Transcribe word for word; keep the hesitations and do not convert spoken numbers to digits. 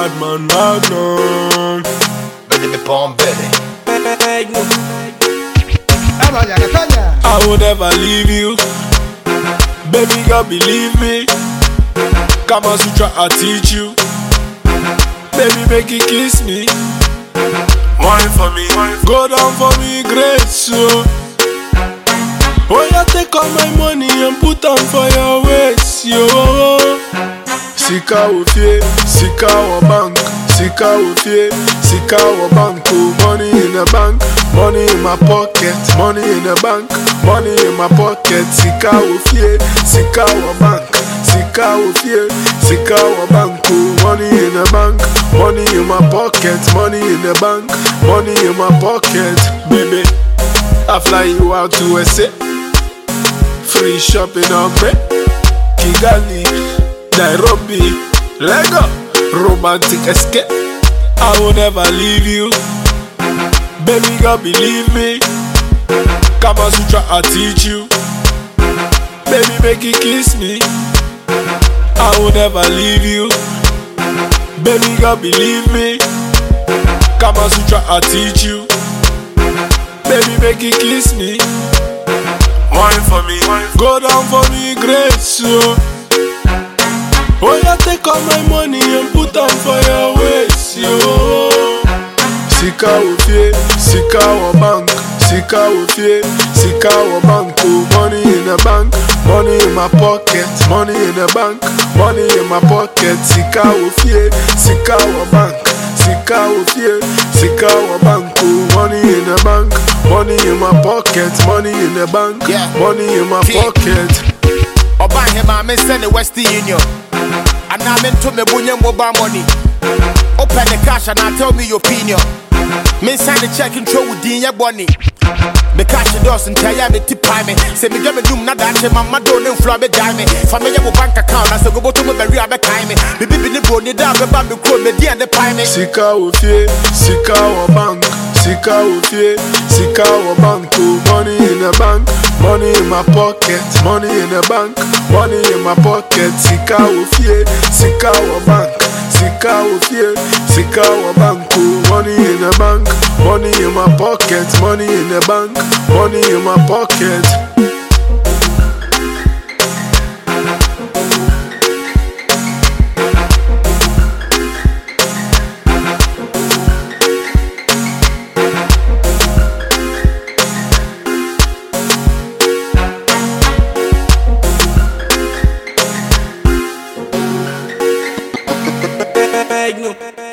bad man Magnum. Baby be bomb belly. I will never leave you. Baby girl, believe me. Kama Sutra, I teach you. Baby, make you kiss me. Wine for me, go down for me, grace so. Oh, you take all my money and put them for your waist, yo. Sika ofie, sika wa bank, sika ofie, sika wa bank. Oh, money in the bank, money in my pocket, money in the bank, money in my pocket. Sika ofie, sika wa bank, sika ofie, sika wa bank. Oh, money in the bank, money in my pocket, money in the bank, money in my pocket. Baby, I fly you out to S A, free shopping on me, Kigali, Nairobi, Lego, romantic escape. I will never leave you. Baby girl, believe me. Kama Sutra, I teach you. Baby, make you kiss me. I will never leave you. Baby girl, believe me. Kama Sutra, I teach you. Baby, make you kiss me. Wine for me, go down for me, grace so. Oh, you take all my money and put them for your waist, yo. Sika ofie, sika wa bank, sika ofie, sika wa bank. Oh, money in the bank, money in my pocket, money in the bank, money in my pocket. Sika ofie, sika wa bank, sika ofie, sika wa bank. Oh, money in the bank, money in my pocket, money in the bank, Yeah. money in my pocket. Oba hema me send the Western Union. And I'm into me bunye mobile money. Open the cash and I tell me your opinion. Me sign the check and throw with your bunny. Me cash the doors and tell ya me tip pay me. Say me get me doom na that my mama don't flow me die me. Family your bank account I say go to me bury abe kai me. Me bibi ni bro ni da be ba me crow me di and the pay me. Sika ofie, sika wa bank, sika ofie, sika wa bank. Oh, money in the bank, money in my pocket, money in the bank, money in my pocket. Sika ofie, sika wa bank, sika ofie, sika wa bank. Oh, money in the bank, money in my pocket, money in the bank, money in my pocket. No.